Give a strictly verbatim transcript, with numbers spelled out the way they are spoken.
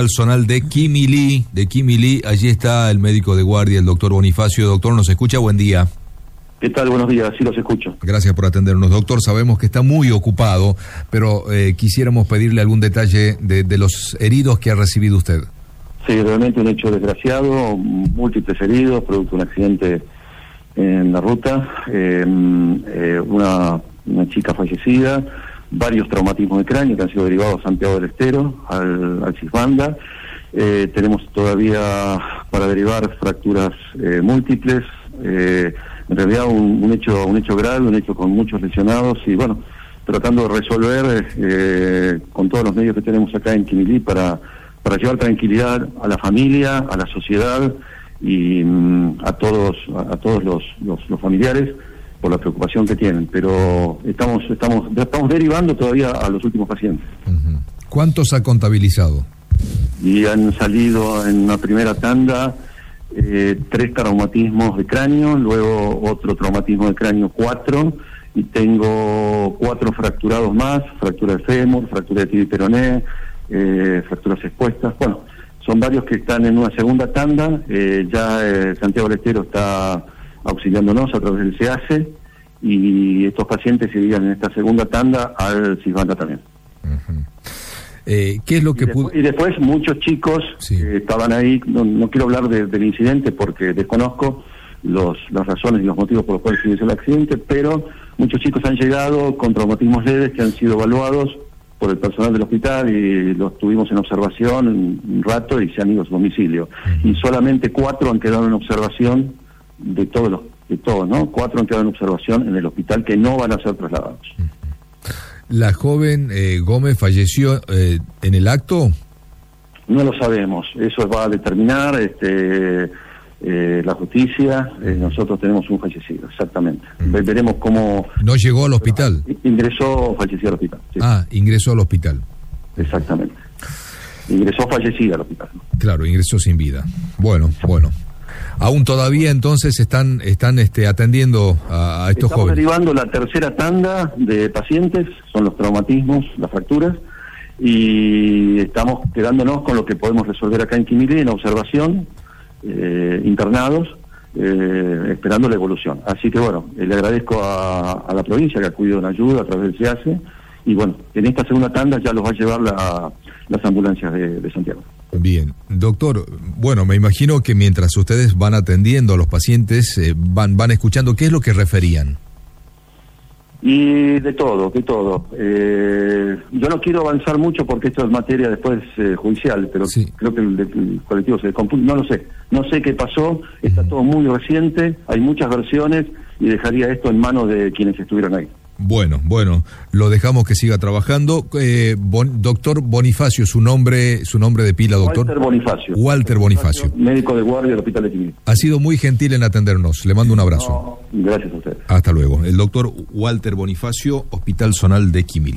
Zonal de Quimilí, de Quimilí, allí está el médico de guardia, el doctor Bonifacio. Doctor, ¿nos escucha? Buen día. ¿Qué tal? Buenos días, sí los escucho. Gracias por atendernos, doctor. Sabemos que está muy ocupado, pero eh, quisiéramos pedirle algún detalle de, de los heridos que ha recibido usted. Sí, realmente un hecho desgraciado, múltiples heridos, producto de un accidente en la ruta, eh, eh, una, una chica fallecida, varios traumatismos de cráneo que han sido derivados a Santiago del Estero, al, al Cisbanda. Eh, tenemos todavía para derivar fracturas eh, múltiples, eh, en realidad un, un hecho un hecho grave, un hecho con muchos lesionados y bueno, tratando de resolver eh, con todos los medios que tenemos acá en Quimilí para, para llevar tranquilidad a la familia, a la sociedad y mm, a todos a, a todos los, los, los familiares por la preocupación que tienen, pero estamos estamos estamos derivando todavía a los últimos pacientes. Uh-huh. ¿Cuántos ha contabilizado? Y han salido en una primera tanda eh, tres traumatismos de cráneo, luego otro traumatismo de cráneo, cuatro, y tengo cuatro fracturados más, fractura de fémur, fractura de tibia y peroné, eh, fracturas expuestas. Bueno, son varios que están en una segunda tanda, eh, ya eh, Santiago del Estero está auxiliándonos a través del C A C E y estos pacientes irían en esta segunda tanda al Cisbanda también. Uh-huh. Eh, ¿Qué es lo que y, después, pudo... y después muchos chicos sí. que estaban ahí, no, no quiero hablar de, del incidente porque desconozco los, las razones y los motivos por los cuales se hizo el accidente, pero muchos chicos han llegado con traumatismos leves que han sido evaluados por el personal del hospital y los tuvimos en observación un, un rato y se han ido a su domicilio. Uh-huh. Y solamente cuatro han quedado en observación de todos los, de todos, ¿no? Cuatro han quedado en observación en el hospital que no van a ser trasladados. Uh-huh. ¿La joven eh, Gómez falleció eh, en el acto? No lo sabemos, eso va a determinar este, eh, la justicia, eh, nosotros tenemos un fallecido, exactamente. Mm. Veremos cómo... ¿No llegó al hospital? Ingresó fallecido al hospital. Sí. Ah, ingresó al hospital. Exactamente. Ingresó fallecida al hospital. Claro, ingresó sin vida. Bueno, bueno. Aún todavía entonces están están este, atendiendo a, a estos Estamos jóvenes. Estamos derivando la tercera tanda de pacientes, son los traumatismos, las fracturas, y estamos quedándonos con lo que podemos resolver acá en Quimilí, en observación, eh, internados, eh, esperando la evolución. Así que bueno, eh, le agradezco a, a la provincia que ha acudido en ayuda a través del C A C E, y bueno, en esta segunda tanda ya los va a llevar la, las ambulancias de, de Santiago. Bien, doctor, bueno, me imagino que mientras ustedes van atendiendo a los pacientes, eh, van van escuchando, ¿qué es lo que referían? Y de todo, de todo. Eh, yo no quiero avanzar mucho porque esto es materia después eh, judicial, pero sí. Creo que el, el colectivo se descompuso, no lo sé, no sé qué pasó, está uh-huh. todo muy reciente, hay muchas versiones y dejaría esto en manos de quienes estuvieron ahí. Bueno, bueno, lo dejamos que siga trabajando. Eh, bon, doctor Bonifacio, su nombre su nombre de pila, doctor. Walter Bonifacio. Walter Bonifacio. Médico de guardia del Hospital de Quimilí. Ha sido muy gentil en atendernos. Le mando un abrazo. No, gracias a usted. Hasta luego. El doctor Walter Bonifacio, Hospital Zonal de Quimilí.